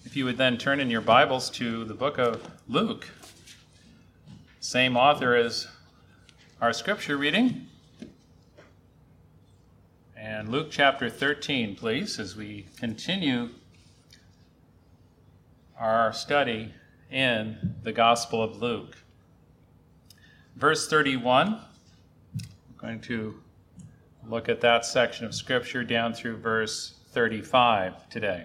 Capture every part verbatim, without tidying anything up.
If you would then turn in your Bibles to the book of Luke, same author as our scripture reading. And Luke chapter thirteen, please, as we continue our study in the Gospel of Luke. Verse thirty-one, we're going to look at that section of scripture down through verse thirty-five today.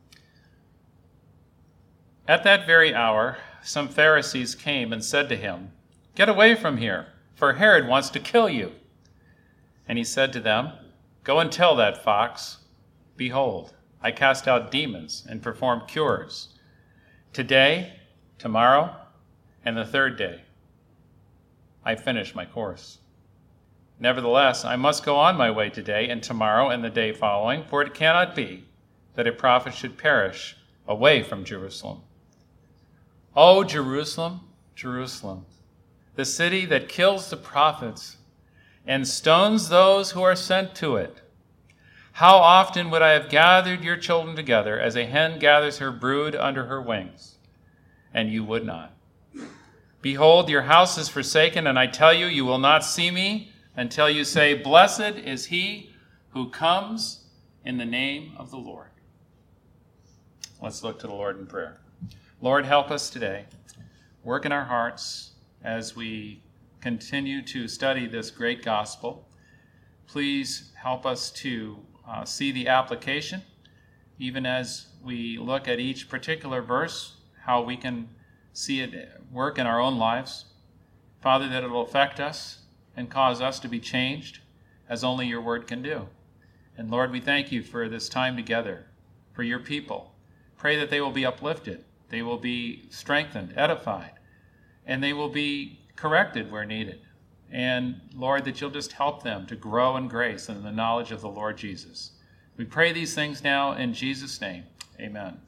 At that very hour, some Pharisees came and said to him, "Get away from here, for Herod wants to kill you." And he said to them, "Go and tell that fox, behold, I cast out demons and perform cures. Today, tomorrow, and the third day, I finish my course. Nevertheless, I must go on my way today and tomorrow and the day following, for it cannot be that a prophet should perish away from Jerusalem. O Jerusalem, Jerusalem, the city that kills the prophets and stones those who are sent to it. How often would I have gathered your children together as a hen gathers her brood under her wings, and you would not. Behold, your house is forsaken, and I tell you, you will not see me until you say, 'Blessed is he who comes in the name of the Lord.'" Let's look to the Lord in prayer. Lord, help us today. Work in our hearts as we continue to study this great gospel. Please help us to uh, see the application, even as we look at each particular verse, how we can see it work in our own lives. Father, that it will affect us and cause us to be changed as only your word can do. And Lord, we thank you for this time together, for your people. Pray that they will be uplifted, they will be strengthened, edified, and they will be corrected where needed. And Lord, that you'll just help them to grow in grace and in the knowledge of the Lord Jesus. We pray these things now in Jesus' name. Amen.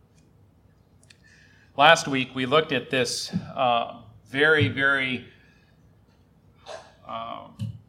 Last week we looked at this uh, very, very uh,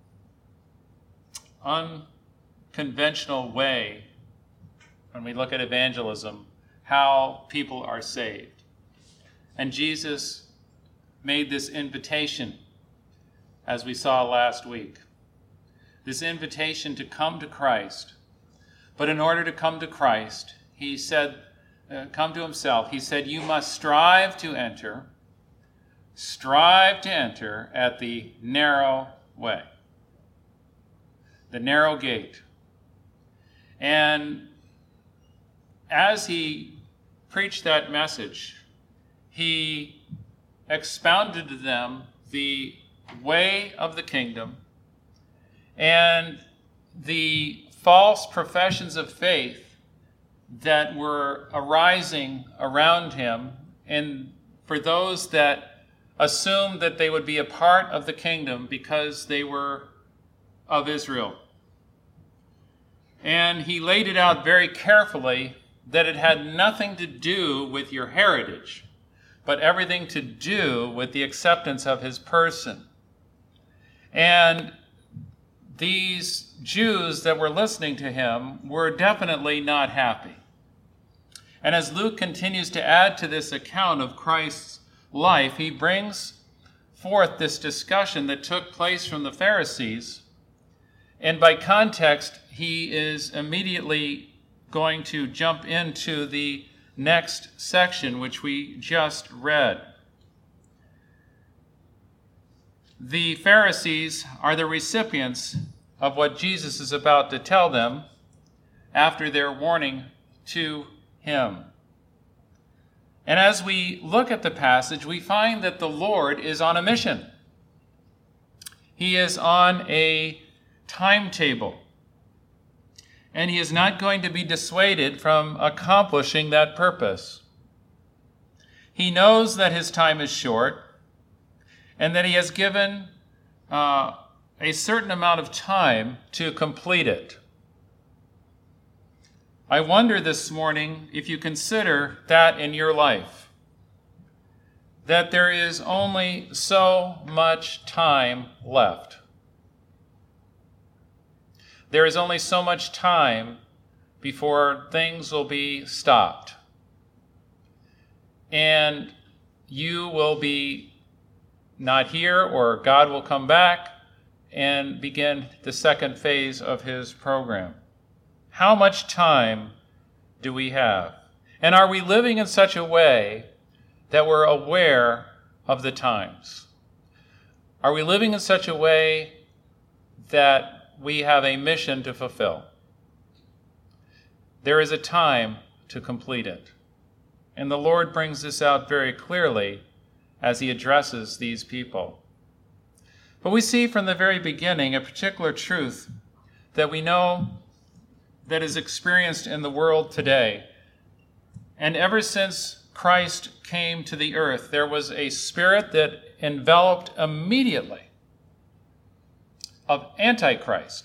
unconventional way when we look at evangelism, how people are saved. And Jesus made this invitation, as we saw last week, this invitation to come to Christ. But in order to come to Christ, he said, uh, come to himself, he said, you must strive to enter, strive to enter at the narrow way, the narrow gate. And as he preached that message, he expounded to them the way of the kingdom and the false professions of faith that were arising around him, and for those that assumed that they would be a part of the kingdom because they were of Israel. And he laid it out very carefully that it had nothing to do with your heritage, but everything to do with the acceptance of his person. And these Jews that were listening to him were definitely not happy. And as Luke continues to add to this account of Christ's life, he brings forth this discussion that took place from the Pharisees. And by context, he is immediately going to jump into the next section, which we just read. The Pharisees are the recipients of what Jesus is about to tell them after their warning to him. And as we look at the passage, we find that the Lord is on a mission. He is on a timetable. And he is not going to be dissuaded from accomplishing that purpose. He knows that his time is short and that he has given uh, a certain amount of time to complete it. I wonder this morning if you consider that in your life, that there is only so much time left. There is only so much time before things will be stopped. and you will be not here, or God will come back and begin the second phase of his program. How much time do we have? And are we living in such a way that we're aware of the times? Are we living in such a way that we have a mission to fulfill? There is a time to complete it. And the Lord brings this out very clearly as he addresses these people. But we see from the very beginning a particular truth that we know that is experienced in the world today. And ever since Christ came to the earth, there was a spirit that enveloped immediately of Antichrist.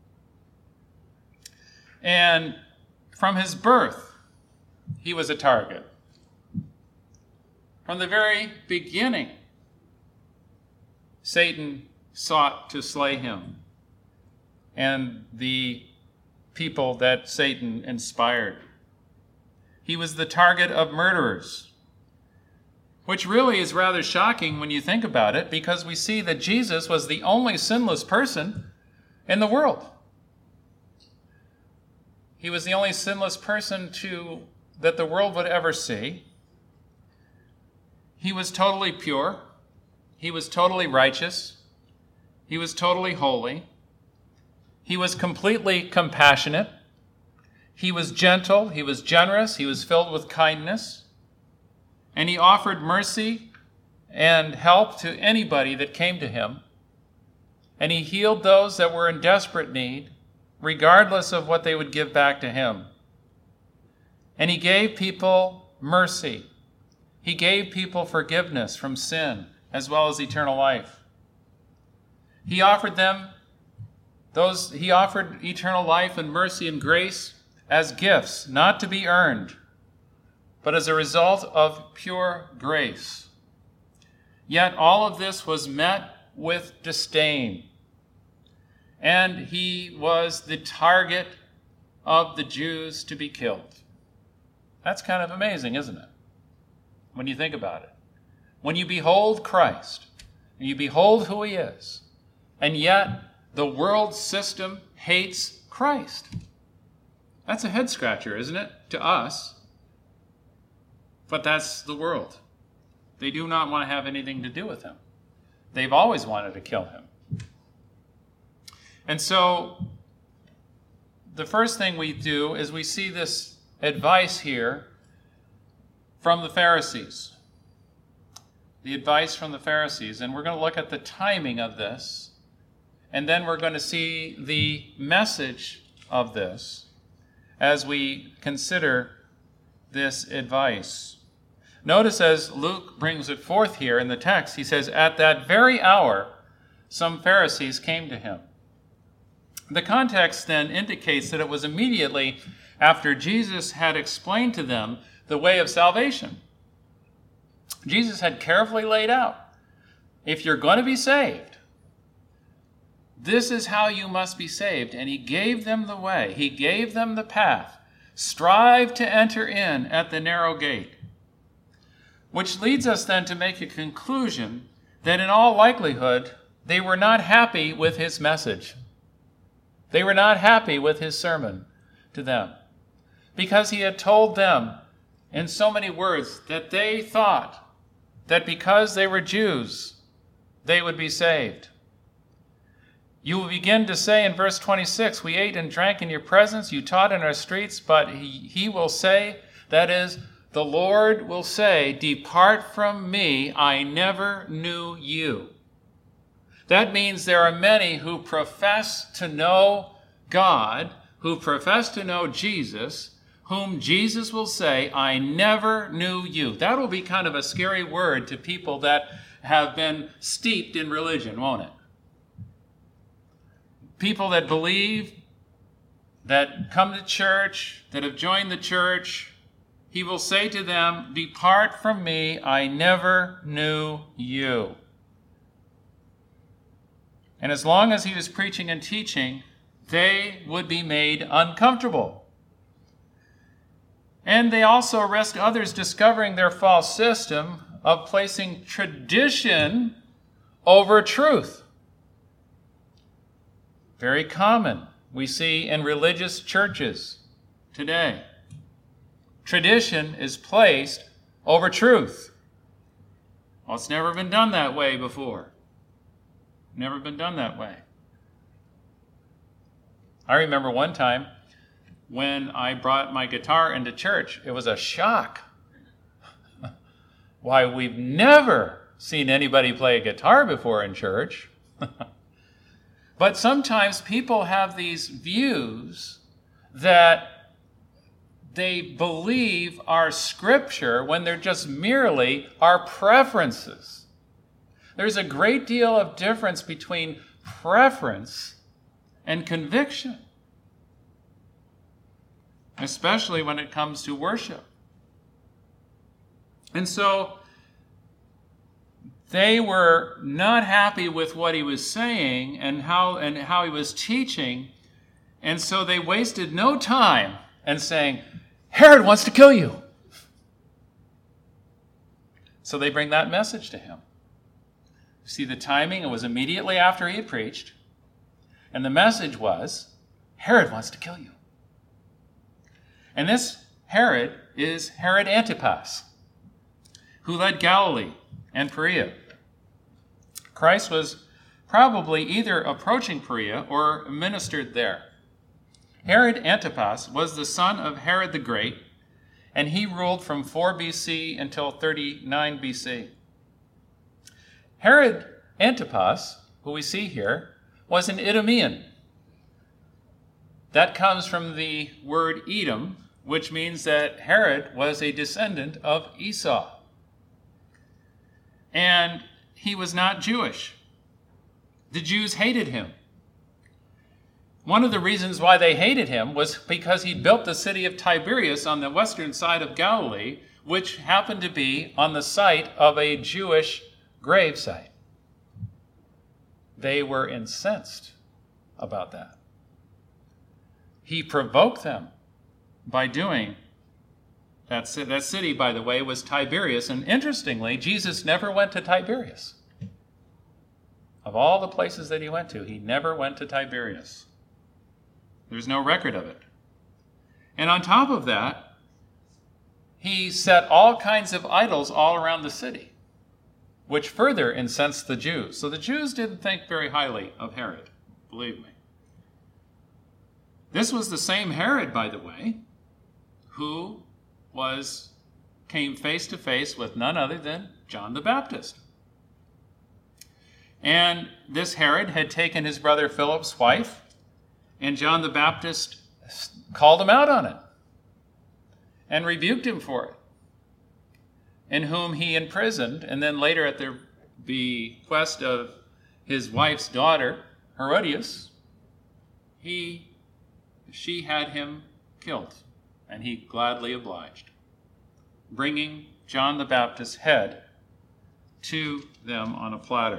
And from his birth, he was a target. From the very beginning, Satan sought to slay him and the people that Satan inspired. He was the target of murderers, which really is rather shocking when you think about it, because we see that Jesus was the only sinless person in the world. He was the only sinless person to that the world would ever see. He was totally pure. He was totally righteous. He was totally holy. He was completely compassionate. He was gentle. He was generous. He was filled with kindness. And he offered mercy and help to anybody that came to him. And he healed those that were in desperate need, regardless of what they would give back to him. And he gave people mercy. He gave people forgiveness from sin, as well as eternal life. He offered them those, he offered eternal life and mercy and grace as gifts, not to be earned, but as a result of pure grace. Yet all of this was met with disdain. And he was the target of the Jews to be killed. That's kind of amazing, isn't it? When you think about it. When you behold Christ, and you behold who he is, and yet the world system hates Christ. That's a head scratcher, isn't it, to us? But that's the world. They do not want to have anything to do with him. They've always wanted to kill him. And so the first thing we do is we see this advice here from the Pharisees. The advice from the Pharisees. And we're going to look at the timing of this. And then we're going to see the message of this as we consider this advice. Notice as Luke brings it forth here in the text, he says, "At that very hour, some Pharisees came to him." The context then indicates that it was immediately after Jesus had explained to them the way of salvation. Jesus had carefully laid out, if you're going to be saved, this is how you must be saved. And he gave them the way. He gave them the path. Strive to enter in at the narrow gate. Which leads us then to make a conclusion that in all likelihood, they were not happy with his message. They were not happy with his sermon to them, because he had told them in so many words that they thought that because they were Jews, they would be saved. You will begin to say in verse twenty-six, "We ate and drank in your presence, you taught in our streets," but he, he will say, that is, the Lord will say, "Depart from me, I never knew you." That means there are many who profess to know God, who profess to know Jesus, whom Jesus will say, "I never knew you." That will be kind of a scary word to people that have been steeped in religion, won't it? People that believe, that come to church, that have joined the church, he will say to them, "Depart from me, I never knew you." And as long as he was preaching and teaching, they would be made uncomfortable. And they also risk others discovering their false system of placing tradition over truth. Very common we see in religious churches today. Tradition is placed over truth. Well, it's never been done that way before. Never been done that way. I remember one time when I brought my guitar into church, it was a shock. Why, we've never seen anybody play a guitar before in church. But sometimes people have these views that they believe are scripture when they're just merely our preferences. There's a great deal of difference between preference and conviction, especially when it comes to worship. And so they were not happy with what he was saying and how and how he was teaching, and so they wasted no time in saying, Herod wants to kill you. So they bring that message to him. You see the timing, it was immediately after he had preached, and the message was, Herod wants to kill you. And this Herod is Herod Antipas, who led Galilee and Perea. Christ was probably either approaching Perea or ministered there. Herod Antipas was the son of Herod the Great, and he ruled from four B C until thirty-nine B C. Herod Antipas, who we see here, was an Edomian. That comes from the word Edom, which means that Herod was a descendant of Esau. And he was not Jewish. The Jews hated him. One of the reasons why they hated him was because he built the city of Tiberias on the western side of Galilee, which happened to be on the site of a Jewish gravesite. They were incensed about that. He provoked them by doing that. That city, by the way, was Tiberias. And interestingly, Jesus never went to Tiberias. Of all the places that he went to, he never went to Tiberias. There's no record of it. And on top of that, he set all kinds of idols all around the city, which further incensed the Jews. So the Jews didn't think very highly of Herod, believe me. This was the same Herod, by the way, who was came face to face with none other than John the Baptist. And this Herod had taken his brother Philip's wife, and John the Baptist called him out on it and rebuked him for it, in whom he imprisoned, and then later at the bequest of his wife's daughter, Herodias, he, she had him killed, and he gladly obliged, bringing John the Baptist's head to them on a platter.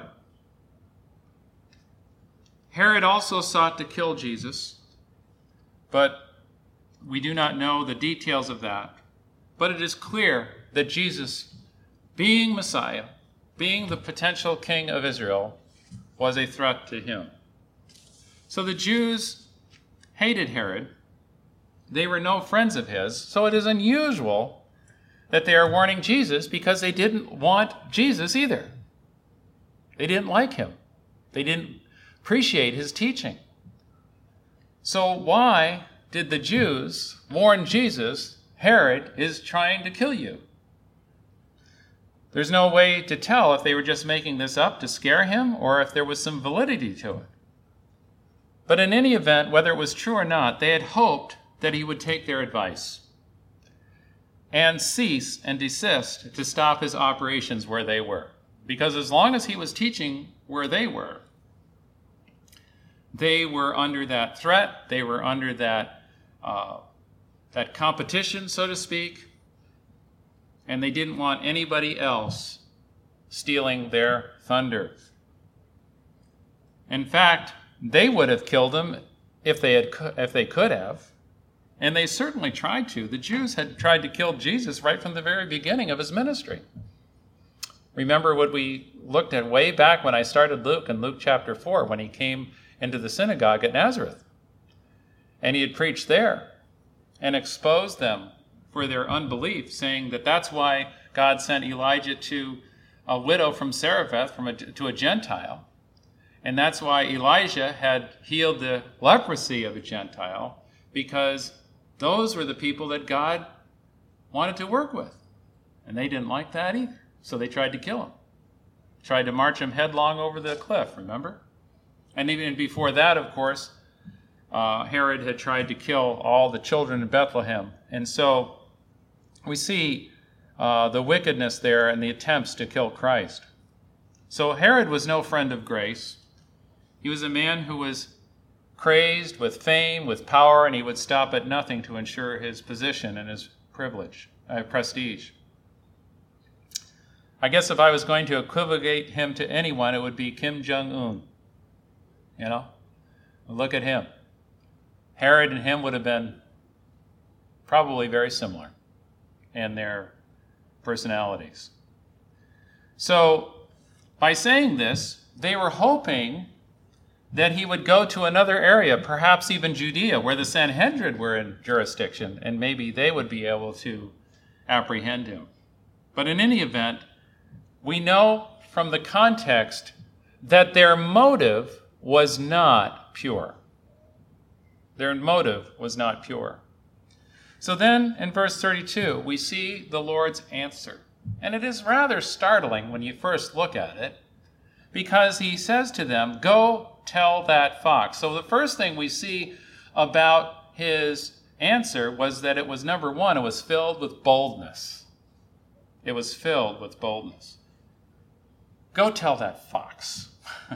Herod also sought to kill Jesus, but we do not know the details of that. But it is clear that Jesus, being Messiah, being the potential king of Israel, was a threat to him. So the Jews hated Herod. They were no friends of his, so it is unusual that they are warning Jesus because they didn't want Jesus either. They didn't like him. They didn't appreciate his teaching. So why did the Jews warn Jesus, Herod is trying to kill you? There's no way to tell if they were just making this up to scare him or if there was some validity to it. But in any event, whether it was true or not, they had hoped that he would take their advice and cease and desist to stop his operations where they were. Because as long as he was teaching where they were, they were under that threat, they were under that, uh, that competition, so to speak, and they didn't want anybody else stealing their thunder. In fact, they would have killed him if they had, if they could have, And they certainly tried to. The Jews had tried to kill Jesus right from the very beginning of his ministry. Remember what we looked at way back when I started Luke in Luke chapter four, when he came into the synagogue at Nazareth. And he had preached there and exposed them for their unbelief, saying that that's why God sent Elijah to a widow from Zarephath, from a, to a Gentile. And that's why Elijah had healed the leprosy of a Gentile, because those were the people that God wanted to work with. And they didn't like that either. So they tried to kill him. Tried to march him headlong over the cliff, remember? And even before that, of course, uh, Herod had tried to kill all the children in Bethlehem. And so we see uh, the wickedness there and the attempts to kill Christ. So Herod was no friend of grace. He was a man who was crazed with fame, with power, and he would stop at nothing to ensure his position and his privilege, uh, prestige. I guess if I was going to equivocate him to anyone, it would be Kim Jong-un. You know? Look at him. Herod and him would have been probably very similar in their personalities. So, by saying this, they were hoping that he would go to another area, perhaps even Judea, where the Sanhedrin were in jurisdiction, and maybe they would be able to apprehend him. But in any event, we know from the context that their motive was not pure. Their motive was not pure. So then, in verse thirty-two, we see the Lord's answer. And it is rather startling when you first look at it, because he says to them, "Go tell that fox." So the first thing we see about his answer was that it was, number one, it was filled with boldness. It was filled with boldness. Go tell that fox.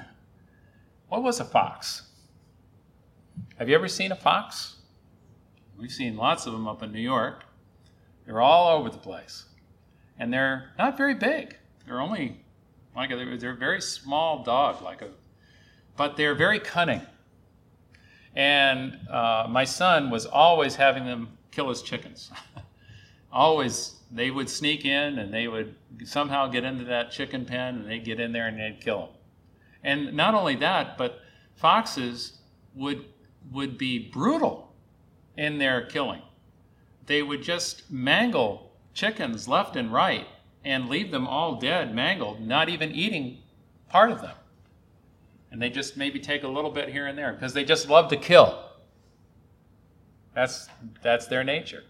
What was a fox? Have you ever seen a fox? We've seen lots of them up in New York. They're all over the place. And they're not very big. They're only, like, a, they're a very small dog, like a, but they're very cunning. And uh, my son was always having them kill his chickens. Always, they would sneak in and they would somehow get into that chicken pen and they'd get in there and they'd kill them. And not only that, but foxes would would be brutal in their killing. They would just mangle chickens left and right and leave them all dead, mangled, not even eating part of them. And they just maybe take a little bit here and there because they just love to kill. That's that's their nature.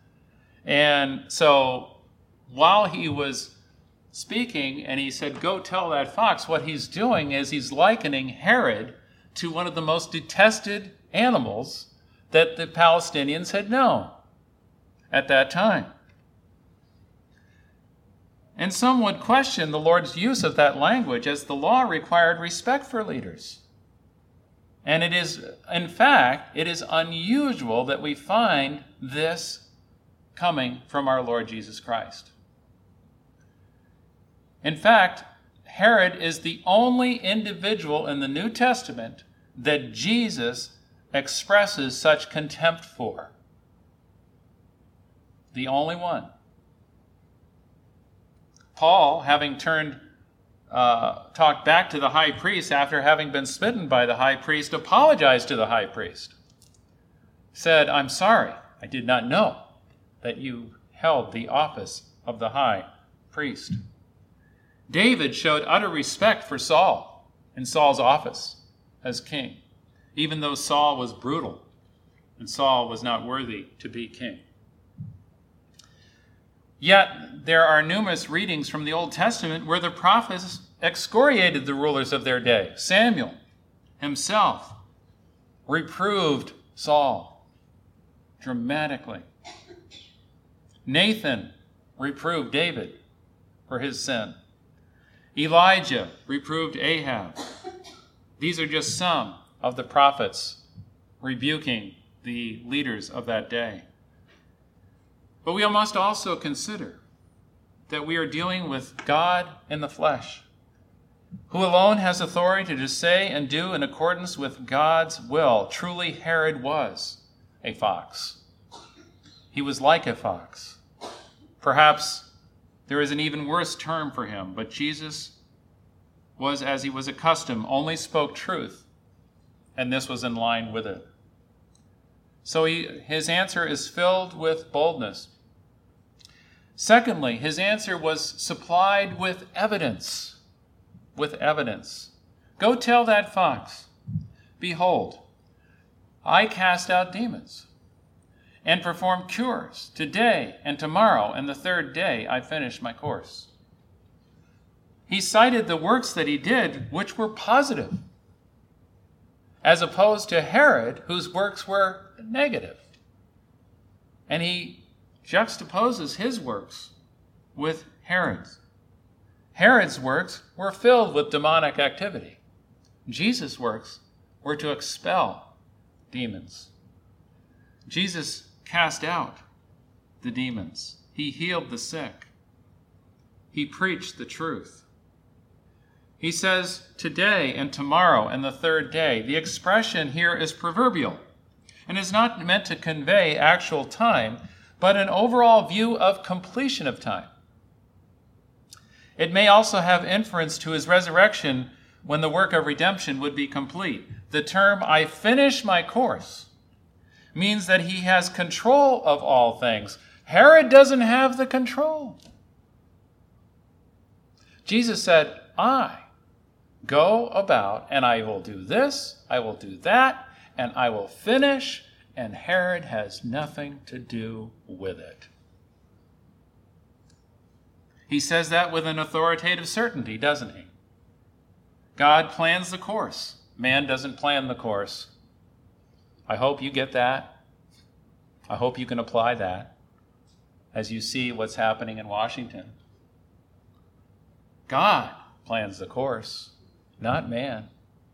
And so while he was speaking and he said, "Go tell that fox," what he's doing is he's likening Herod to one of the most detested animals that the Palestinians had known at that time. And some would question the Lord's use of that language, as the law required respect for leaders. And it is, in fact, it is unusual that we find this coming from our Lord Jesus Christ. In fact, Herod is the only individual in the New Testament that Jesus expresses such contempt for. The only one. Paul, having turned, uh, talked back to the high priest after having been smitten by the high priest, apologized to the high priest. Said, "I'm sorry, I did not know that you held the office of the high priest." David showed utter respect for Saul in Saul's office as king, even though Saul was brutal and Saul was not worthy to be king. Yet there are numerous readings from the Old Testament where the prophets excoriated the rulers of their day. Samuel himself reproved Saul dramatically. Nathan reproved David for his sin. Elijah reproved Ahab. These are just some of the prophets rebuking the leaders of that day. But we must also consider that we are dealing with God in the flesh, who alone has authority to say and do in accordance with God's will. Truly, Herod was a fox. He was like a fox. Perhaps there is an even worse term for him, but Jesus was, as he was accustomed, only spoke truth, and this was in line with it. So he, his answer is filled with boldness. Secondly, his answer was supplied with evidence. With evidence. Go tell that fox, behold, I cast out demons and perform cures today and tomorrow, and the third day I finish my course. He cited the works that he did, which were positive, as opposed to Herod, whose works were negative. And he juxtaposes his works with Herod's. Herod's works were filled with demonic activity. Jesus' works were to expel demons. Jesus cast out the demons. He healed the sick. He preached the truth. He says today and tomorrow and the third day. The expression here is proverbial and is not meant to convey actual time, but an overall view of completion of time. It may also have inference to his resurrection when the work of redemption would be complete. The term, I finish my course, means that he has control of all things. Herod doesn't have the control. Jesus said, I go about and I will do this, I will do that, and I will finish, and Herod has nothing to do with it. He says that with an authoritative certainty, doesn't he? God plans the course. Man doesn't plan the course. I hope you get that. I hope you can apply that as you see what's happening in Washington. God plans the course, not man.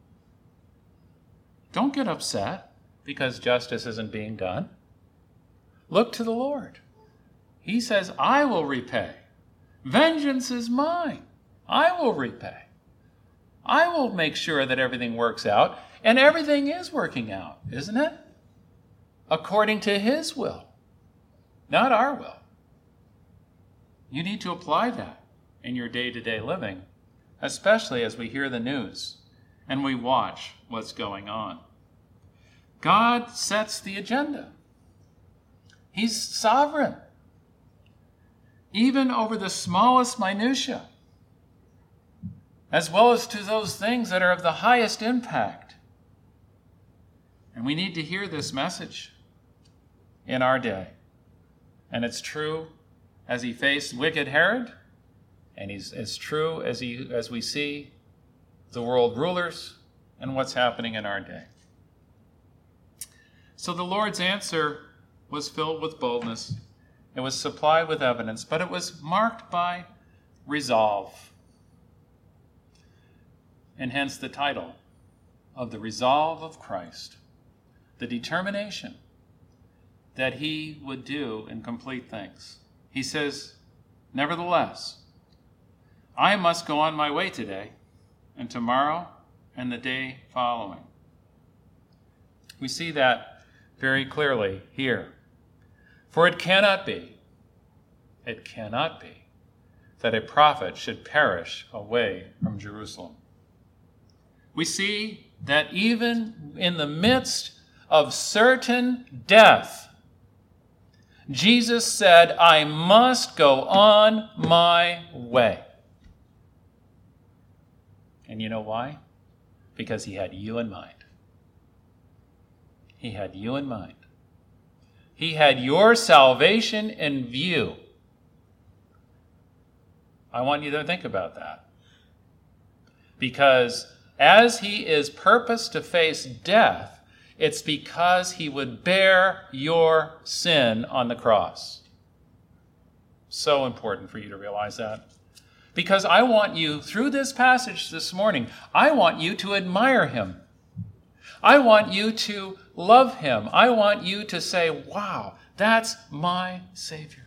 Don't get upset because justice isn't being done. Look to the Lord. He says, I will repay. Vengeance is mine. I will repay. I will make sure that everything works out, and everything is working out, isn't it? According to his will, not our will. You need to apply that in your day-to-day living, especially as we hear the news and we watch what's going on. God sets the agenda. He's sovereign, even over the smallest minutia, as well as to those things that are of the highest impact. And we need to hear this message in our day. And it's true as he faced wicked Herod, and he's as true as he as we see the world rulers and what's happening in our day. So the Lord's answer was filled with boldness. It was supplied with evidence, but it was marked by resolve. And hence the title of the resolve of Christ, the determination that he would do and complete things. He says, nevertheless, I must go on my way today and tomorrow and the day following. We see that very clearly here. For it cannot be, it cannot be, that a prophet should perish away from Jerusalem. We see that even in the midst of certain death, Jesus said, I must go on my way. And you know why? Because he had you in mind. He had you in mind. He had your salvation in view. I want you to think about that. Because as he is purposed to face death, it's because he would bear your sin on the cross. So important for you to realize that. Because I want you, through this passage this morning, I want you to admire him. I want you to love him. I want you to say, wow, that's my Savior.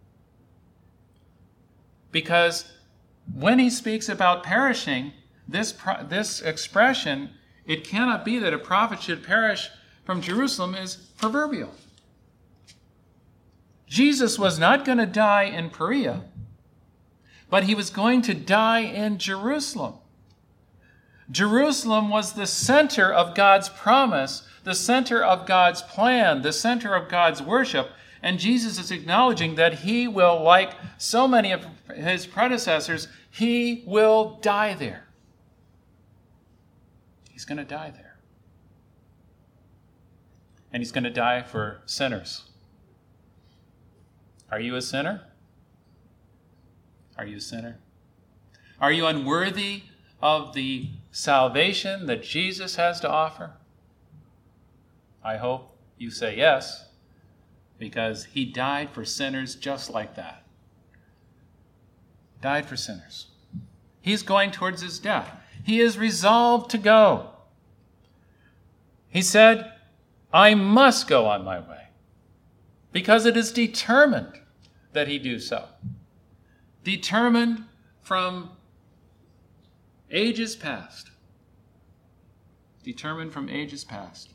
Because when he speaks about perishing, this, this expression, it cannot be that a prophet should perish from Jerusalem, is proverbial. Jesus was not going to die in Perea, but he was going to die in Jerusalem. Jerusalem was the center of God's promise, the center of God's plan, the center of God's worship. And Jesus is acknowledging that he will, like so many of his predecessors, he will die there. He's going to die there. And he's going to die for sinners. Are you a sinner? Are you a sinner? Are you unworthy of the salvation that Jesus has to offer? I hope you say yes, because he died for sinners just like that. Died for sinners. He's going towards his death. He is resolved to go. He said, I must go on my way, because it is determined that he do so. Determined from ages past. Determined from ages past.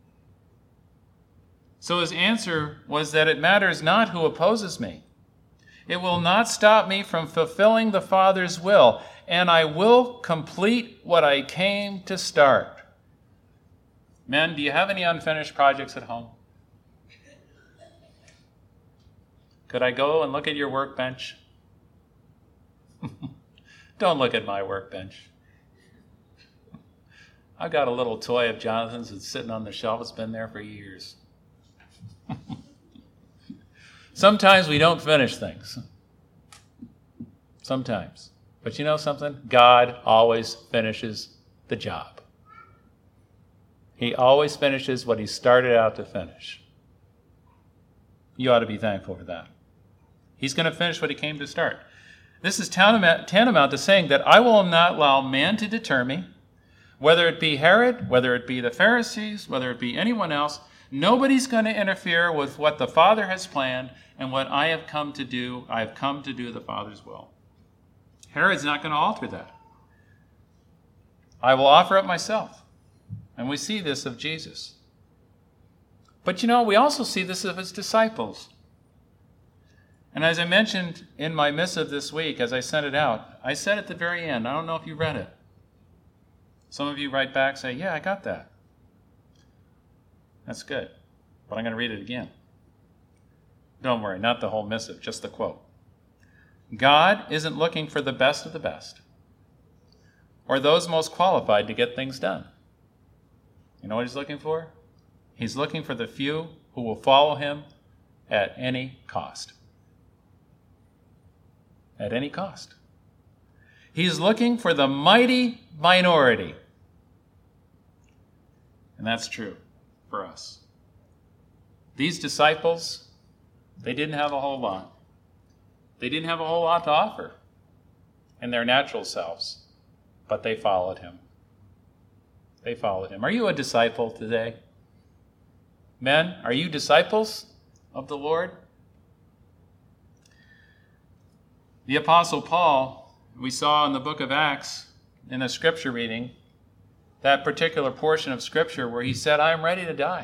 So his answer was that it matters not who opposes me. It will not stop me from fulfilling the Father's will, and I will complete what I came to start. Men, do you have any unfinished projects at home? Could I go and look at your workbench? Don't look at my workbench. I've got a little toy of Jonathan's that's sitting on the shelf. It's been there for years. Sometimes we don't finish things. Sometimes. But you know something? God always finishes the job. He always finishes what he started out to finish. You ought to be thankful for that. He's going to finish what he came to start. This is tantamount to saying that I will not allow man to deter me, whether it be Herod, whether it be the Pharisees, whether it be anyone else. Nobody's going to interfere with what the Father has planned and what I have come to do. I have come to do the Father's will. Herod's not going to alter that. I will offer up myself. And we see this of Jesus. But you know, we also see this of his disciples. And as I mentioned in my missive this week, as I sent it out, I said at the very end, I don't know if you read it. Some of you write back, say, yeah, I got that. That's good. But I'm going to read it again. Don't worry, not the whole missive, just the quote. God isn't looking for the best of the best, or those most qualified to get things done. You know what he's looking for? He's looking for the few who will follow him at any cost. At any cost. He's looking for the mighty minority. And that's true for us. These disciples, they didn't have a whole lot. They didn't have a whole lot to offer in their natural selves, but they followed him. They followed him. Are you a disciple today? Men, are you disciples of the Lord? The Apostle Paul, we saw in the book of Acts, in the scripture reading, that particular portion of scripture where he said, I am ready to die.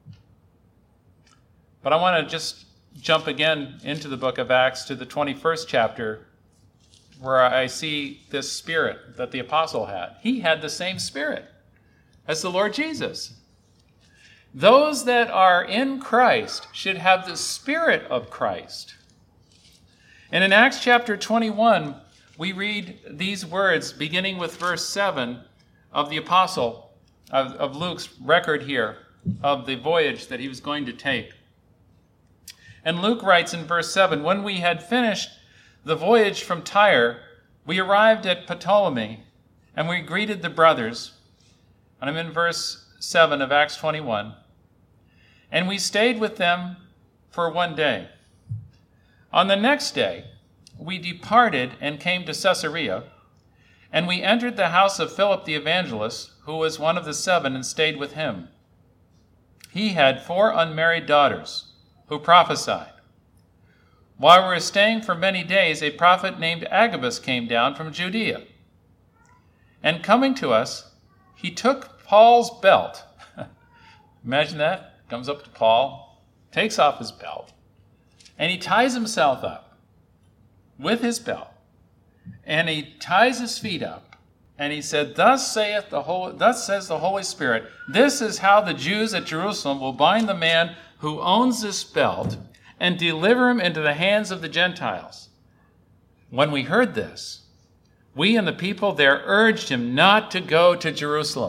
But I want to just jump again into the book of Acts to the twenty-first chapter, where I see this spirit that the apostle had. He had the same spirit as the Lord Jesus. Those that are in Christ should have the spirit of Christ. And in Acts chapter twenty-one, we read these words, beginning with verse seven of the apostle, of, of Luke's record here, of the voyage that he was going to take. And Luke writes in verse seven, when we had finished the voyage from Tyre, we arrived at Ptolemy, and we greeted the brothers. And I'm in verse seven of Acts twenty-one. And we stayed with them for one day. On the next day, we departed and came to Caesarea, and we entered the house of Philip the evangelist, who was one of the seven, and stayed with him. He had four unmarried daughters, who prophesied. While we were staying for many days, a prophet named Agabus came down from Judea. And coming to us, he took Paul's belt. Imagine that. Comes up to Paul, takes off his belt, And he ties himself up with his belt, and he ties his feet up, and he said, Thus saith the Holy, thus says the Holy Spirit, this is how the Jews at Jerusalem will bind the man who owns this belt and deliver him into the hands of the Gentiles. When we heard this, we and the people there urged him not to go to Jerusalem.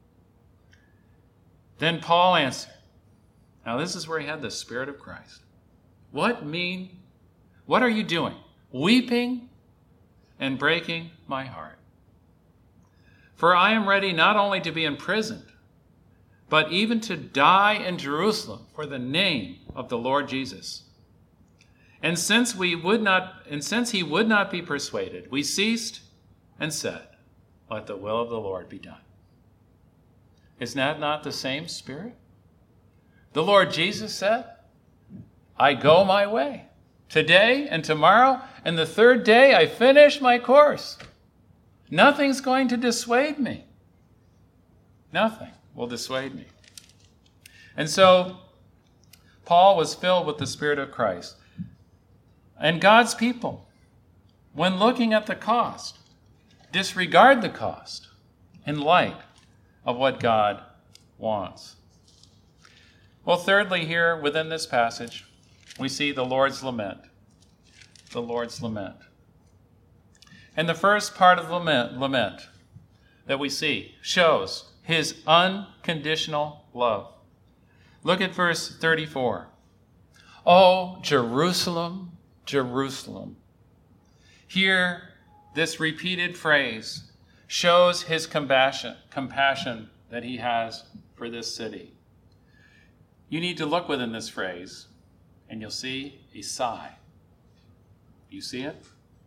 Then Paul answered. Now this is where he had the Spirit of Christ. What mean? What are you doing? Weeping and breaking my heart. For I am ready not only to be imprisoned, but even to die in Jerusalem for the name of the Lord Jesus. And since we would not, and since he would not be persuaded, we ceased and said, Let the will of the Lord be done. Is that not the same Spirit? The Lord Jesus said, I go my way. Today and tomorrow, and the third day I finish my course. Nothing's going to dissuade me. Nothing will dissuade me. And so, Paul was filled with the Spirit of Christ. And God's people, when looking at the cost, disregard the cost in light of what God wants. Well, thirdly, here within this passage, we see the Lord's lament. The Lord's lament. And the first part of the lament, lament that we see shows his unconditional love. Look at verse thirty-four. Oh, Jerusalem, Jerusalem. Here, this repeated phrase shows his compassion, compassion that he has for this city. You need to look within this phrase, and you'll see a sigh. You see it?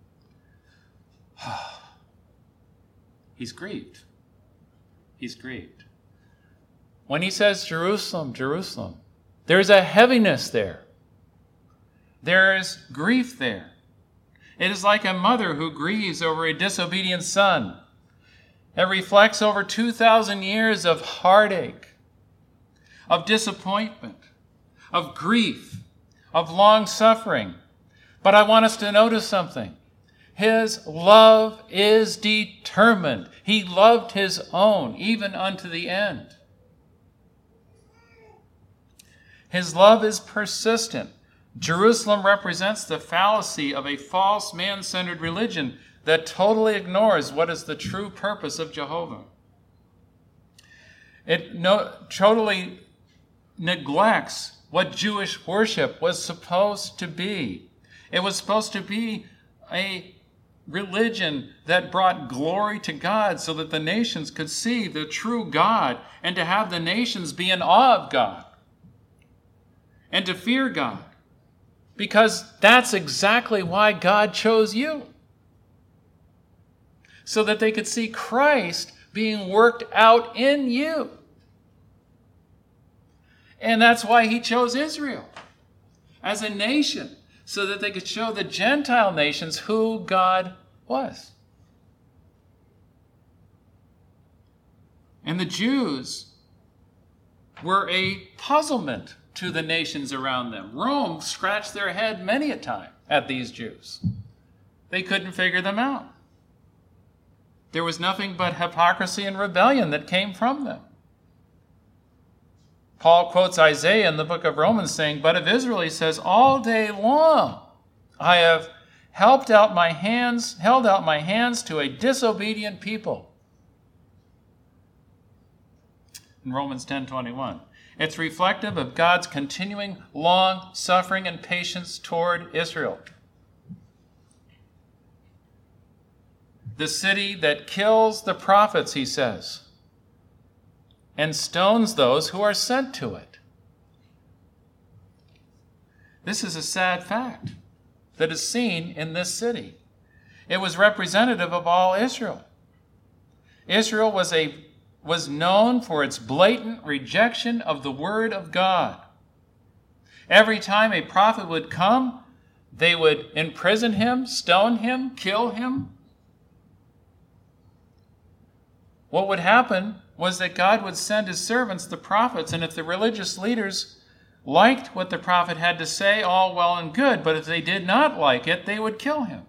He's grieved. He's grieved. When he says Jerusalem, Jerusalem, there's a heaviness there. There is grief there. It is like a mother who grieves over a disobedient son. It reflects over two thousand years of heartache, of disappointment, of grief, of long suffering. But I want us to notice something. His love is determined. He loved his own, even unto the end. His love is persistent. Jerusalem represents the fallacy of a false man-centered religion that totally ignores what is the true purpose of Jehovah. It no, totally neglects what Jewish worship was supposed to be. It was supposed to be a religion that brought glory to God so that the nations could see the true God and to have the nations be in awe of God and to fear God. Because that's exactly why God chose you. So that they could see Christ being worked out in you. And that's why he chose Israel as a nation, so that they could show the Gentile nations who God was. And the Jews were a puzzlement to the nations around them. Rome scratched their head many a time at these Jews. They couldn't figure them out. There was nothing but hypocrisy and rebellion that came from them. Paul quotes Isaiah in the book of Romans saying, But of Israel, he says, all day long I have helped out my hands, held out my hands to a disobedient people. In Romans ten twenty-one. It's reflective of God's continuing long suffering and patience toward Israel. The city that kills the prophets, he says, and stones those who are sent to it. This is a sad fact that is seen in this city. It was representative of all Israel. Israel was a was known for its blatant rejection of the word of God. Every time a prophet would come, they would imprison him, stone him, kill him. What would happen was that God would send his servants, the prophets, and if the religious leaders liked what the prophet had to say, all well and good, but if they did not like it, they would kill him.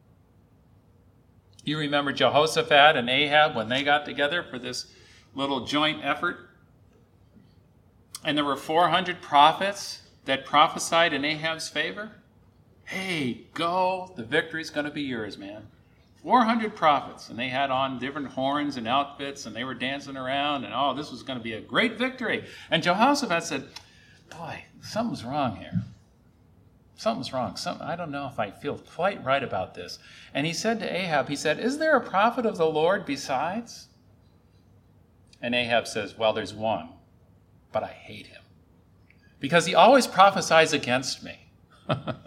You remember Jehoshaphat and Ahab when they got together for this little joint effort? And there were four hundred prophets that prophesied in Ahab's favor. Hey, go, the victory's going to be yours, man. four hundred prophets, and they had on different horns and outfits, and they were dancing around, and oh, this was going to be a great victory. And Jehoshaphat said, boy, something's wrong here. Something's wrong. Some, I don't know if I feel quite right about this. And he said to Ahab, he said, is there a prophet of the Lord besides? And Ahab says, well, there's one, but I hate him because he always prophesies against me. Isn't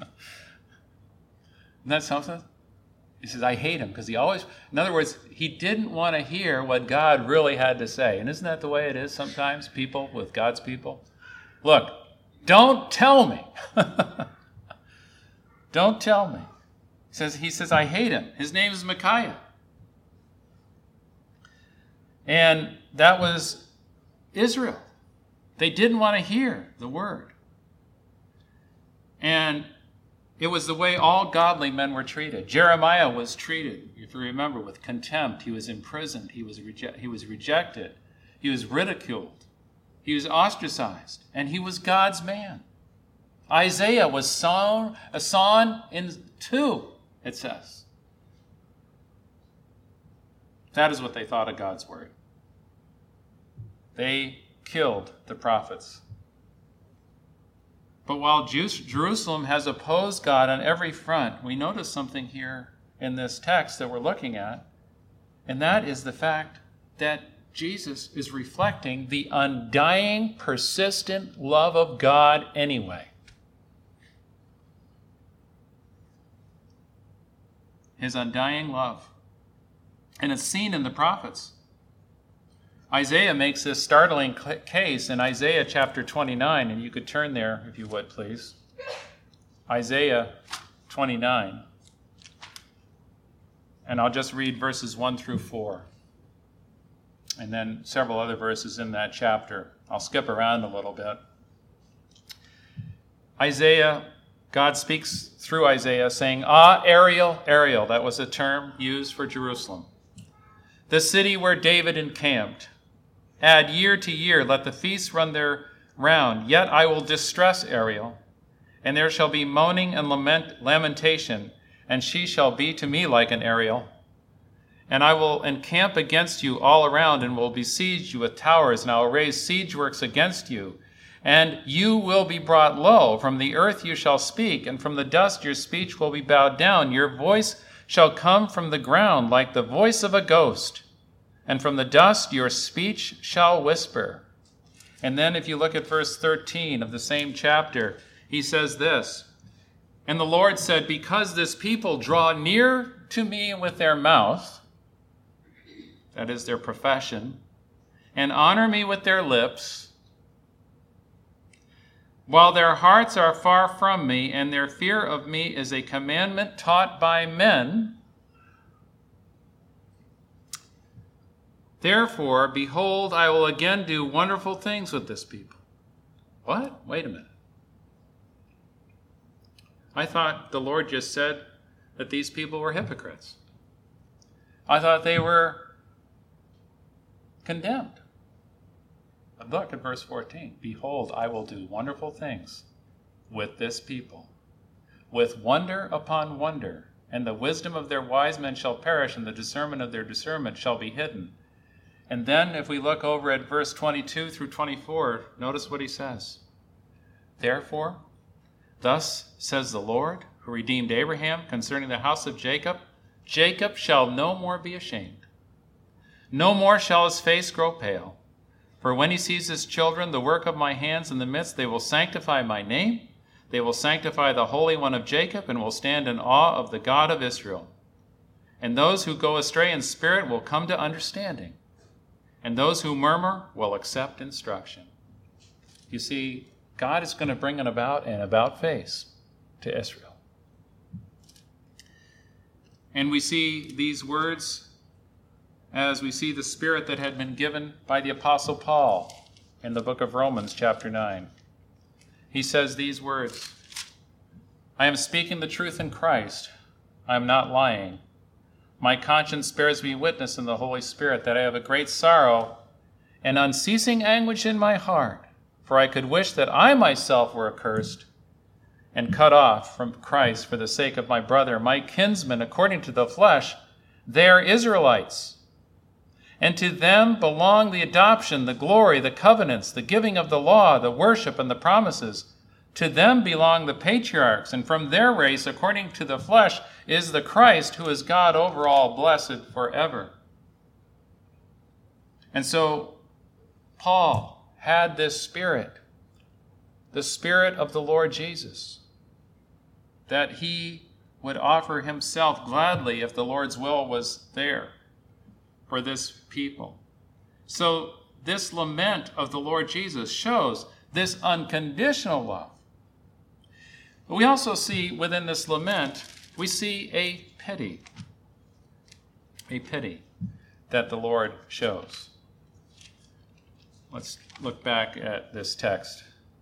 that something? He says, I hate him because he always, in other words, he didn't want to hear what God really had to say. And isn't that the way it is sometimes, people with God's people? Look, don't tell me. Don't tell me. He says, he says, I hate him. His name is Micaiah. And that was Israel. They didn't want to hear the word. And it was the way all godly men were treated. Jeremiah was treated, if you remember, with contempt. He was imprisoned. He was, reje- he was rejected. He was ridiculed. He was ostracized. And he was God's man. Isaiah was sawn, uh, sawn in two, it says. That is what they thought of God's word. They killed the prophets. But while Jerusalem has opposed God on every front, we notice something here in this text that we're looking at, and that is the fact that Jesus is reflecting the undying, persistent love of God anyway. His undying love. And it's seen in the prophets. Isaiah makes this startling case in Isaiah chapter twenty-nine, and you could turn there if you would, please. Isaiah twenty-nine. And I'll just read verses one through four. And then several other verses in that chapter. I'll skip around a little bit. Isaiah, God speaks through Isaiah saying, Ah, Ariel, Ariel, that was a term used for Jerusalem, the city where David encamped. Add year to year, let the feasts run their round. Yet I will distress Ariel, and there shall be moaning and lament, lamentation, and she shall be to me like an Ariel. And I will encamp against you all around, and will besiege you with towers, and I will raise siege works against you. And you will be brought low. From the earth you shall speak, and from the dust your speech will be bowed down. Your voice shall come from the ground like the voice of a ghost, and from the dust your speech shall whisper. And then if you look at verse thirteen of the same chapter, he says this, And the Lord said, Because this people draw near to me with their mouth, that is their profession, and honor me with their lips, while their hearts are far from me, and their fear of me is a commandment taught by men, therefore, behold, I will again do wonderful things with this people. What? Wait a minute. I thought the Lord just said that these people were hypocrites. I thought they were condemned. But look at verse fourteen. Behold, I will do wonderful things with this people, with wonder upon wonder, and the wisdom of their wise men shall perish, and the discernment of their discernment shall be hidden. And then if we look over at verse twenty-two through twenty-four, notice what he says. Therefore, thus says the Lord, who redeemed Abraham concerning the house of Jacob, Jacob shall no more be ashamed. No more shall his face grow pale. For when he sees his children, the work of my hands in the midst, they will sanctify my name. They will sanctify the Holy One of Jacob, and will stand in awe of the God of Israel. And those who go astray in spirit will come to understanding, and those who murmur will accept instruction. You see, God is going to bring an about and about face to Israel. And we see these words as we see the spirit that had been given by the Apostle Paul in the book of Romans chapter nine. he says these words, I am speaking the truth in Christ. I am not lying. My conscience bears me witness in the Holy Spirit that I have a great sorrow and unceasing anguish in my heart, for I could wish that I myself were accursed and cut off from Christ for the sake of my brother, my kinsmen according to the flesh. They are Israelites. And to them belong the adoption, the glory, the covenants, the giving of the law, the worship, and the promises. To them belong the patriarchs, and from their race, according to the flesh, is the Christ, who is God over all, blessed forever. And so Paul had this spirit, the spirit of the Lord Jesus, that he would offer himself gladly if the Lord's will was there for this people. So this lament of the Lord Jesus shows this unconditional love. But we also see within this lament, we see a pity, a pity that the Lord shows. Let's look back at this text.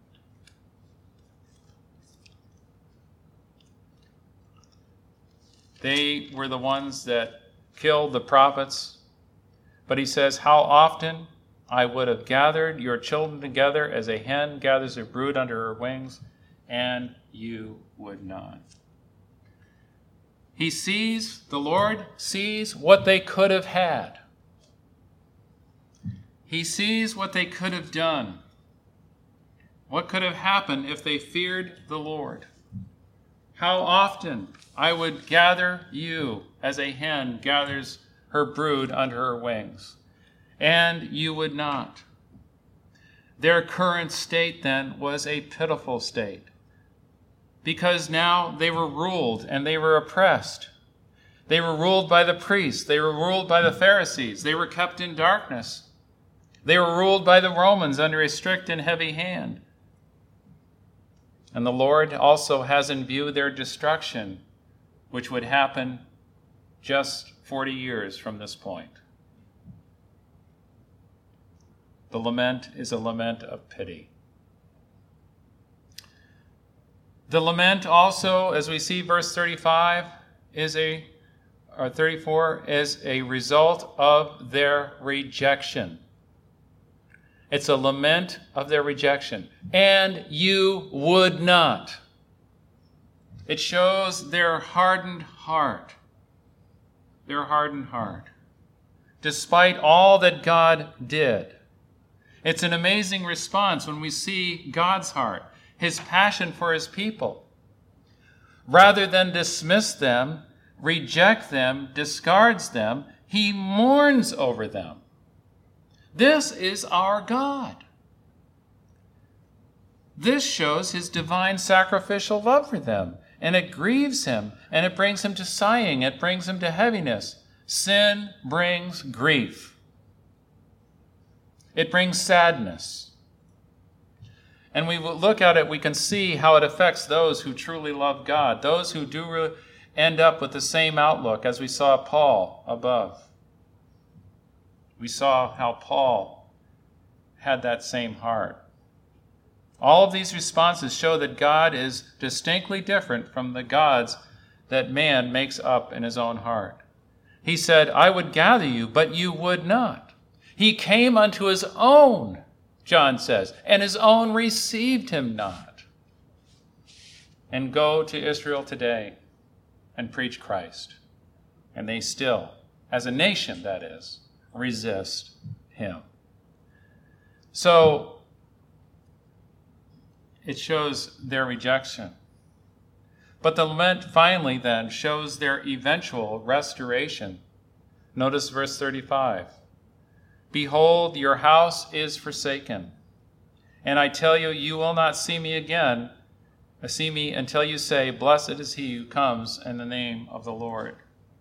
They were the ones that killed the prophets. But he says, how often I would have gathered your children together as a hen gathers her brood under her wings, and you would not. He sees, the Lord sees what they could have had. He sees what they could have done. What could have happened if they feared the Lord? How often I would gather you as a hen gathers her brood under her wings, and you would not. Their current state then was a pitiful state, because now they were ruled and they were oppressed. They were ruled by the priests. They were ruled by the Pharisees. They were kept in darkness. They were ruled by the Romans under a strict and heavy hand. And the Lord also has in view their destruction, which would happen just forty years from this point. The lament is a lament of pity. The lament also, as we see verse thirty-five, is a or thirty-four is a result of their rejection. It's a lament of their rejection. And you would not. It shows their hardened heart. Their hardened heart. Despite all that God did. It's an amazing response when we see God's heart, his passion for his people. Rather than dismiss them, reject them, discards them, he mourns over them. This is our God. This shows his divine sacrificial love for them, and it grieves him, and it brings him to sighing, it brings him to heaviness. Sin brings grief. It brings sadness. And we look at it, we can see how it affects those who truly love God, those who do end up with the same outlook as we saw Paul above. We saw how Paul had that same heart. All of these responses show that God is distinctly different from the gods that man makes up in his own heart. He said, I would gather you, but you would not. He came unto his own, John says, and his own received him not. And go to Israel today and preach Christ. And they still, as a nation that is, resist him. So, it shows their rejection. But the lament finally then shows their eventual restoration. Notice verse thirty-five. Behold, your house is forsaken. And I tell you, you will not see me again, see me until you say, blessed is he who comes in the name of the Lord.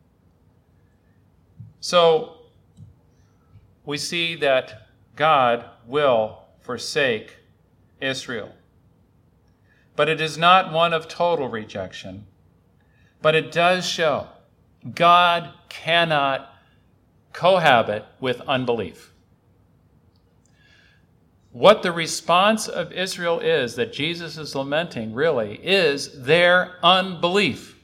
So, we see that God will forsake Israel. But it is not one of total rejection, but it does show God cannot cohabit with unbelief. What the response of Israel is that Jesus is lamenting really is their unbelief.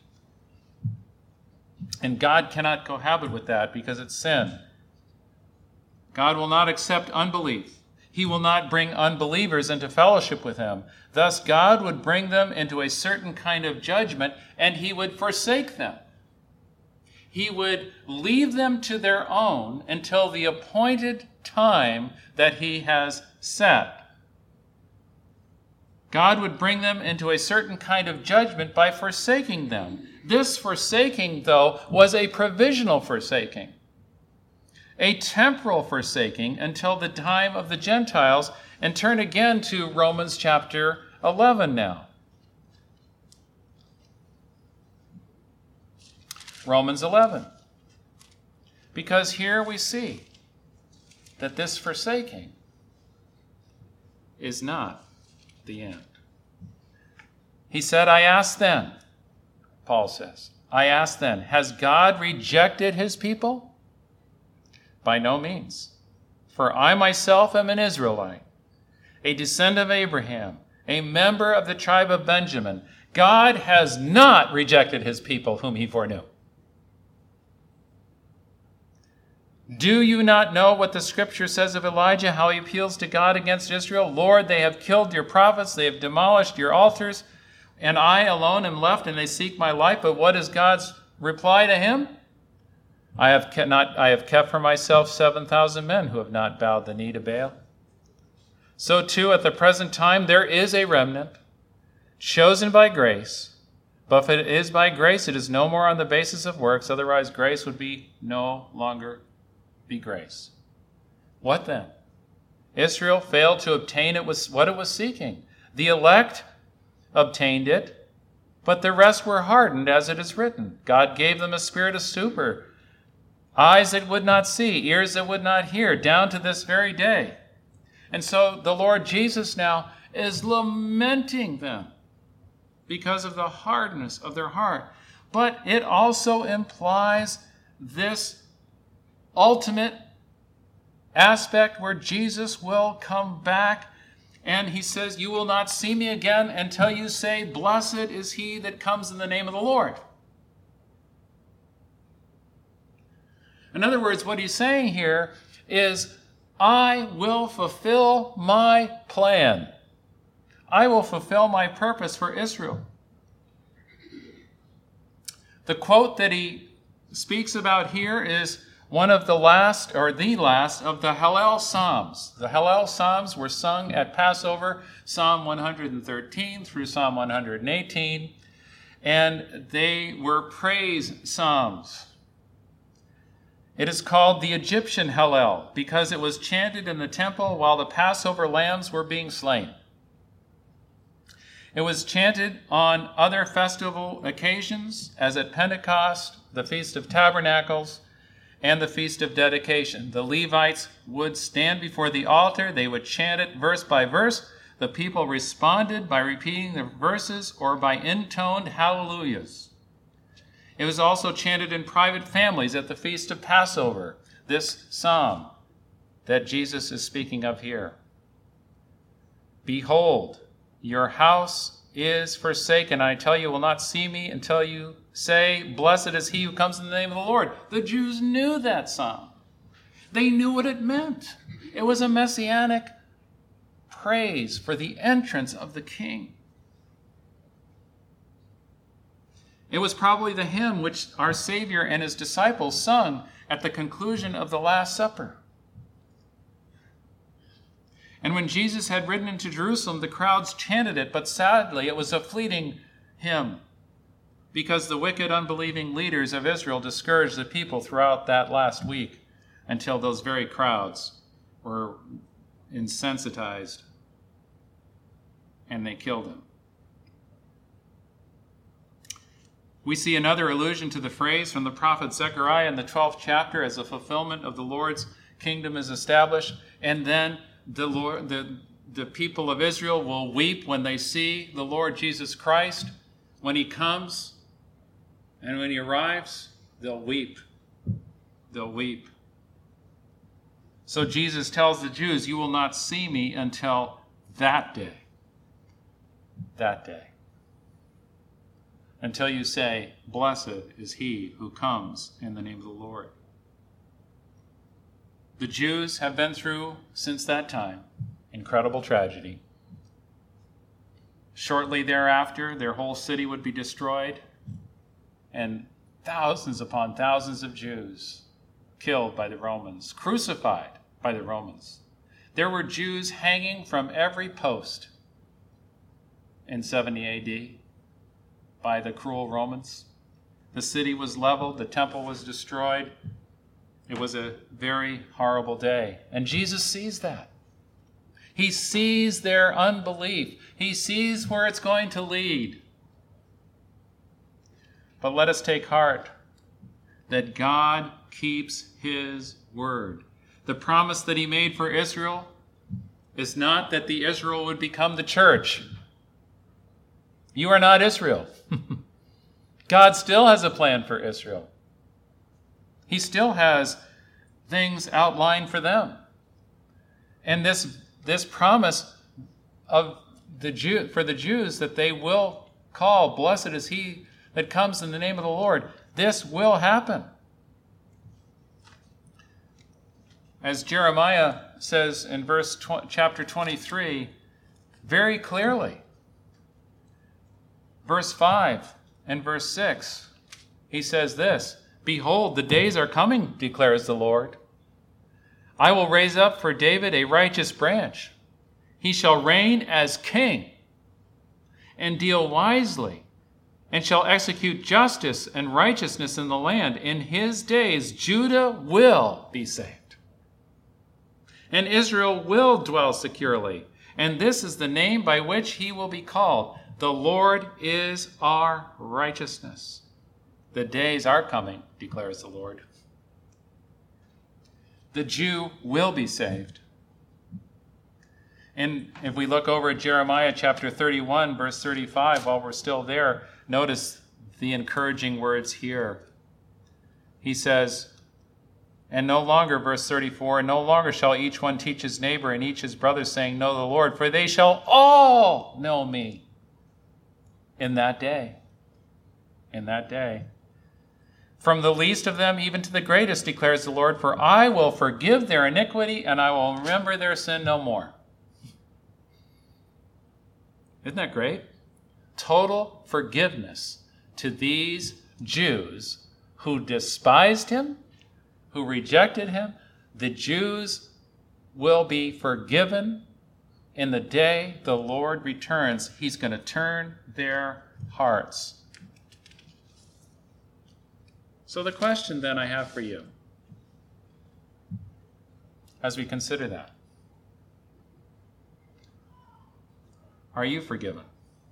And God cannot cohabit with that because it's sin. God will not accept unbelief. He will not bring unbelievers into fellowship with him. Thus, God would bring them into a certain kind of judgment, and he would forsake them. He would leave them to their own until the appointed time that he has set. God would bring them into a certain kind of judgment by forsaking them. This forsaking, though, was a provisional forsaking, a temporal forsaking until the time of the Gentiles. And turn again to Romans chapter eleven now. Romans eleven. Because here we see that this forsaking is not the end. He said, I ask then, Paul says, I ask then, has God rejected his people? By no means. For I myself am an Israelite, a descendant of Abraham, a member of the tribe of Benjamin. God has not rejected his people whom he foreknew. Do you not know what the scripture says of Elijah, how he appeals to God against Israel? Lord, they have killed your prophets, they have demolished your altars, and I alone am left, and they seek my life. But what is God's reply to him? I have kept, not, I have kept for myself seven thousand men who have not bowed the knee to Baal. So too, at the present time, there is a remnant, chosen by grace. But if it is by grace, it is no more on the basis of works. Otherwise, grace would be no longer be grace. What then? Israel failed to obtain it was what it was seeking. The elect obtained it, but the rest were hardened, as it is written. God gave them a spirit of stupor, eyes that would not see, ears that would not hear, down to this very day. And so the Lord Jesus now is lamenting them because of the hardness of their heart. But it also implies this ultimate aspect where Jesus will come back, and he says, you will not see me again until you say, blessed is he that comes in the name of the Lord. In other words, what he's saying here is, I will fulfill my plan. I will fulfill my purpose for Israel. The quote that he speaks about here is one of the last, or the last, of the Hallel Psalms. The Hallel Psalms were sung at Passover, Psalm one hundred thirteen through Psalm one hundred eighteen, and they were praise psalms. It is called the Egyptian Hallel because it was chanted in the temple while the Passover lambs were being slain. It was chanted on other festival occasions, as at Pentecost, the Feast of Tabernacles, and the Feast of Dedication. The Levites would stand before the altar. They would chant it verse by verse. The people responded by repeating the verses or by intoned hallelujahs. It was also chanted in private families at the Feast of Passover, this psalm that Jesus is speaking of here. Behold, your house is forsaken. I tell you, you will not see me until you say, blessed is he who comes in the name of the Lord. The Jews knew that psalm. They knew what it meant. It was a messianic praise for the entrance of the King. It was probably the hymn which our Savior and his disciples sung at the conclusion of the Last Supper. And when Jesus had ridden into Jerusalem, the crowds chanted it, but sadly it was a fleeting hymn, because the wicked, unbelieving leaders of Israel discouraged the people throughout that last week until those very crowds were insensitized and they killed him. We see another allusion to the phrase from the prophet Zechariah in the twelfth chapter as the fulfillment of the Lord's kingdom is established, and then the Lord, the, the people of Israel will weep when they see the Lord Jesus Christ. When he comes and when he arrives, they'll weep. They'll weep. So Jesus tells the Jews, you will not see me until that day. That day. Until you say, blessed is he who comes in the name of the Lord. The Jews have been through, since that time, incredible tragedy. Shortly thereafter, their whole city would be destroyed, and thousands upon thousands of Jews killed by the Romans, crucified by the Romans. There were Jews hanging from every post in seventy A D by the cruel Romans. The city was leveled, the temple was destroyed. It was a very horrible day. And Jesus sees that. He sees their unbelief. He sees where it's going to lead. But let us take heart that God keeps his word. The promise that he made for Israel is not that the Israel would become the church. You are not Israel. God still has a plan for Israel. He still has things outlined for them. And this, this promise of the Jew, for the Jews that they will call, blessed is he that comes in the name of the Lord, this will happen. As Jeremiah says in verse tw- chapter twenty-three, very clearly, verse five and verse six, he says this, behold, the days are coming, declares the Lord. I will raise up for David a righteous branch. He shall reign as king and deal wisely, and shall execute justice and righteousness in the land. In his days, Judah will be saved, and Israel will dwell securely. And this is the name by which he will be called. The Lord is our righteousness. The days are coming, declares the Lord. The Jew will be saved. And if we look over at Jeremiah chapter thirty-one, verse thirty-five, while we're still there, notice the encouraging words here. He says, and no longer, verse thirty-four, and no longer shall each one teach his neighbor and each his brother, saying, know the Lord, for they shall all know me in that day. In that day. From the least of them even to the greatest, declares the Lord, for I will forgive their iniquity and I will remember their sin no more. Isn't that great? Total forgiveness to these Jews who despised him, who rejected him. The Jews will be forgiven in the day the Lord returns. He's going to turn their hearts. So the question then I have for you, as we consider that, are you forgiven?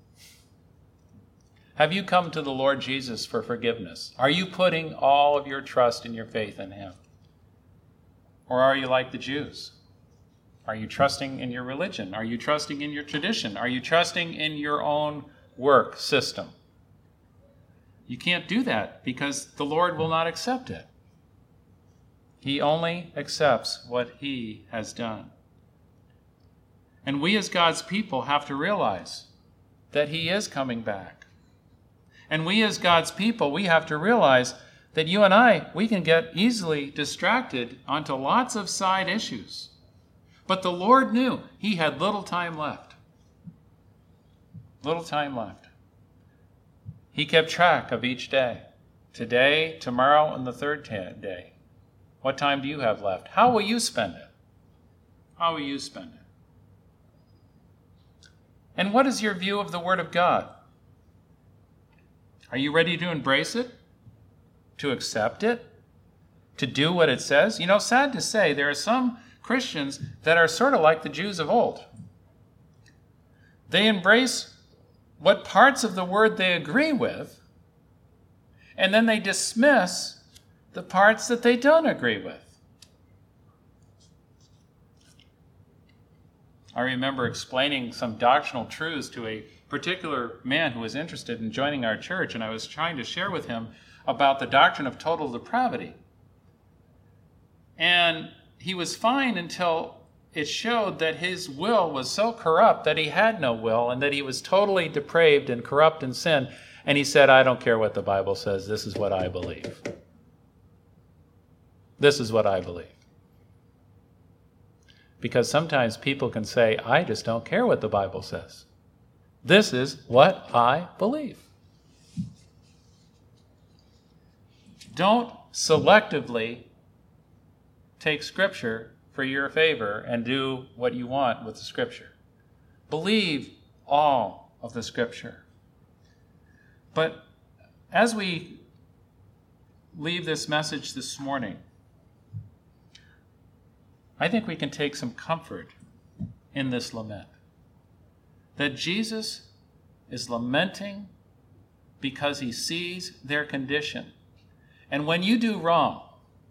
Have you come to the Lord Jesus for forgiveness? Are you putting all of your trust and your faith in him? Or are you like the Jews? Are you trusting in your religion? Are you trusting in your tradition? Are you trusting in your own work system? You can't do that because the Lord will not accept it. He only accepts what he has done. And we as God's people have to realize that he is coming back. And we as God's people, we have to realize that you and I, we can get easily distracted onto lots of side issues. But the Lord knew he had little time left. Little time left. He kept track of each day. Today, tomorrow, and the third day. What time do you have left? How will you spend it? How will you spend it? And what is your view of the Word of God? Are you ready to embrace it? To accept it? To do what it says? You know, sad to say, there are some Christians that are sort of like the Jews of old. They embrace what parts of the Word they agree with, and then they dismiss the parts that they don't agree with. I remember explaining some doctrinal truths to a particular man who was interested in joining our church, and I was trying to share with him about the doctrine of total depravity. And he was fine until it showed that his will was so corrupt that he had no will and that he was totally depraved and corrupt in sin. And he said, I don't care what the Bible says. This is what I believe. This is what I believe. Because sometimes people can say, I just don't care what the Bible says. This is what I believe. Don't selectively take Scripture for your favor and do what you want with the Scripture. Believe all of the Scripture. But as we leave this message this morning, I think we can take some comfort in this lament. That Jesus is lamenting because he sees their condition. And when you do wrong,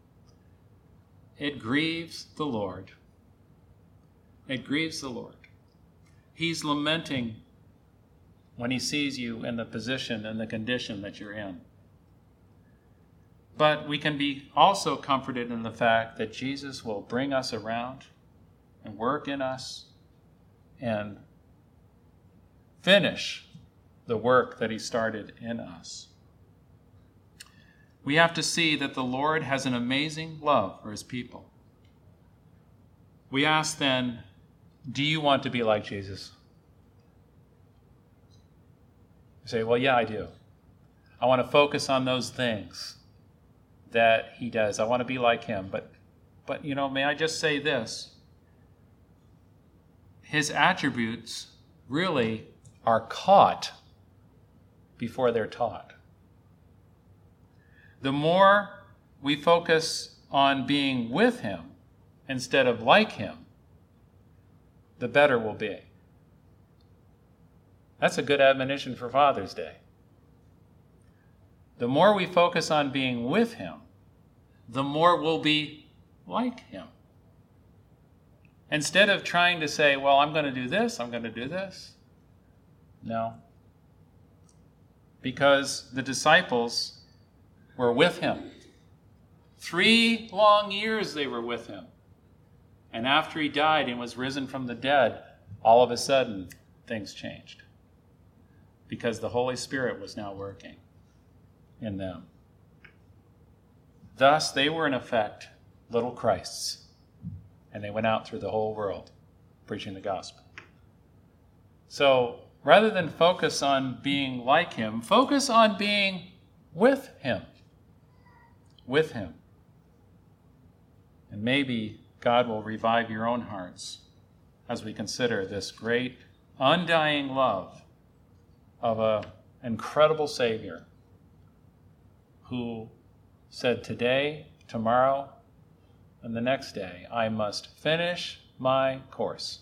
it grieves the Lord. It grieves the Lord. He's lamenting when he sees you in the position and the condition that you're in. But we can be also comforted in the fact that Jesus will bring us around and work in us and finish the work that he started in us. We have to see that the Lord has an amazing love for his people. We ask then, do you want to be like Jesus? You say, well, yeah, I do. I want to focus on those things that he does. I want to be like him. But, but you know, may I just say this? His attributes really are caught before they're taught. The more we focus on being with him instead of like him, the better we'll be. That's a good admonition for Father's Day. The more we focus on being with him, the more we'll be like him. Instead of trying to say, well, I'm going to do this, I'm going to do this. No. Because the disciples were with him. Three long years they were with him. And after he died and was risen from the dead, all of a sudden things changed. Because the Holy Spirit was now working in them. Thus, they were in effect little Christs. And they went out through the whole world preaching the gospel. So, rather than focus on being like him, focus on being with him. With him. And maybe God will revive your own hearts as we consider this great, undying love of an incredible Savior who said, today, tomorrow, and the next day, I must finish my course.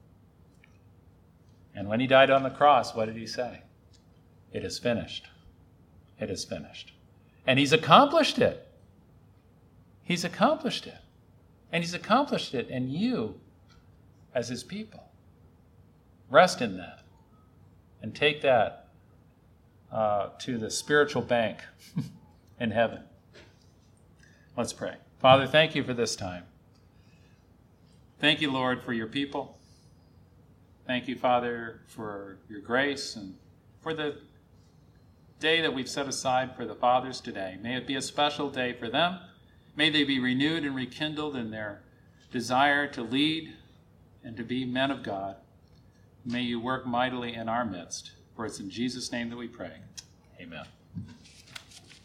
And when he died on the cross, what did he say? It is finished. It is finished. And he's accomplished it. He's accomplished it. And he's accomplished it in you as his people. Rest in that. And take that uh, to the spiritual bank in heaven. Let's pray. Father, thank you for this time. Thank you, Lord, for your people. Thank you, Father, for your grace and for the day that we've set aside for the fathers today. May it be a special day for them. May they be renewed and rekindled in their desire to lead and to be men of God. May you work mightily in our midst. For it's in Jesus' name that we pray. Amen.